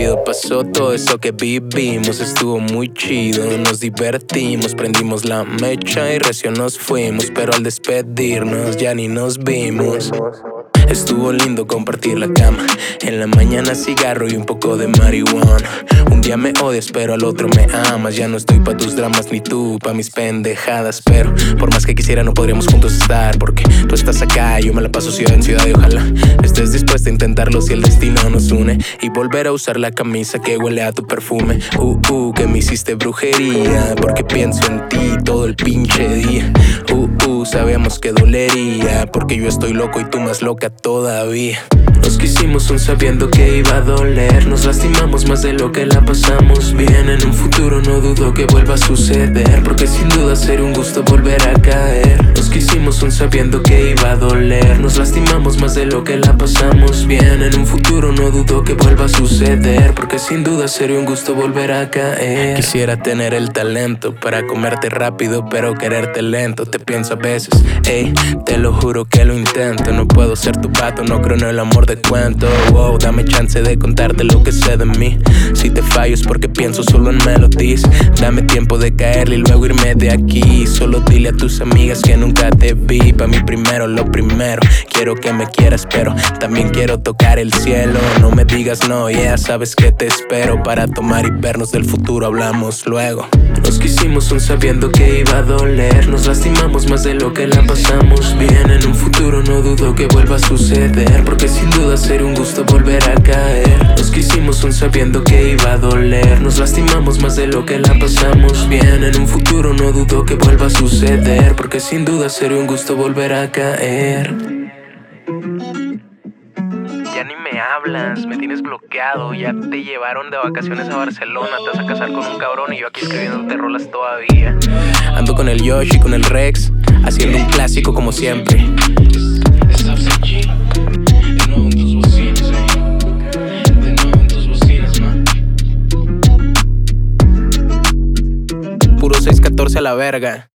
rápido pasó todo eso que vivimos. Estuvo muy chido, nos divertimos, prendimos la mecha y recio nos fuimos. Pero al despedirnos ya ni nos vimos. Estuvo lindo compartir la cama. En la mañana cigarro y un poco de marihuana. Un día me odias pero al otro me amas. Ya no estoy pa' tus dramas ni tú pa' mis pendejadas. Pero por más que quisiera no podríamos juntos estar, porque tú estás acá y yo me la paso ciudad en ciudad. Y ojalá estés dispuesta a intentarlo si el destino nos une. Y volver a usar la camisa que huele a tu perfume. Que me hiciste brujería, porque pienso en ti todo el pinche día. Sabíamos que dolería, porque yo estoy loco y tú más loca todavía. Nos quisimos aún sabiendo que iba a doler. Nos lastimamos más de lo que la pasamos bien. En un futuro no dudo que vuelva a suceder, porque sin duda sería un gusto volver a caer. Nos quisimos aún sabiendo que iba a doler. Nos lastimamos más de lo que la pasamos bien. En un futuro no dudo que vuelva a suceder, porque sin duda sería un gusto volver a caer. Quisiera tener el talento para comerte rápido pero quererte lento. Te pienso a veces, ey, te lo juro que lo intento. No puedo ser tu pato, no creo en el amor de cuento. Wow, dame chance de contarte lo que sé de mí. Si te fallo es porque pienso solo en melodies. Dame tiempo de caerle y luego irme de aquí. Solo dile a tus amigas que nunca te vi. Pa' mí primero lo primero. Quiero que me quieras pero también quiero tocar el cielo. No me digas no, ya sabes que te espero. Para tomar y vernos del futuro hablamos luego. Nos quisimos aún sabiendo que iba a doler. Nos lastimamos más de lo que la pasamos bien. En un futuro no dudo que vuelva a suceder, porque sin duda sería un gusto volver a caer. Nos quisimos aún sabiendo que iba a doler. Nos lastimamos más de lo que la pasamos bien. En un futuro no dudo que vuelva a suceder, porque sin duda sería un gusto volver a caer. Ya ni me hablas, me tienes bloqueado. Ya te llevaron de vacaciones a Barcelona. Te vas a casar con un cabrón y yo aquí escribiéndote rolas todavía. Ando con el Yoshi, con el Rex, haciendo un clásico como siempre. Puro 614 a la verga.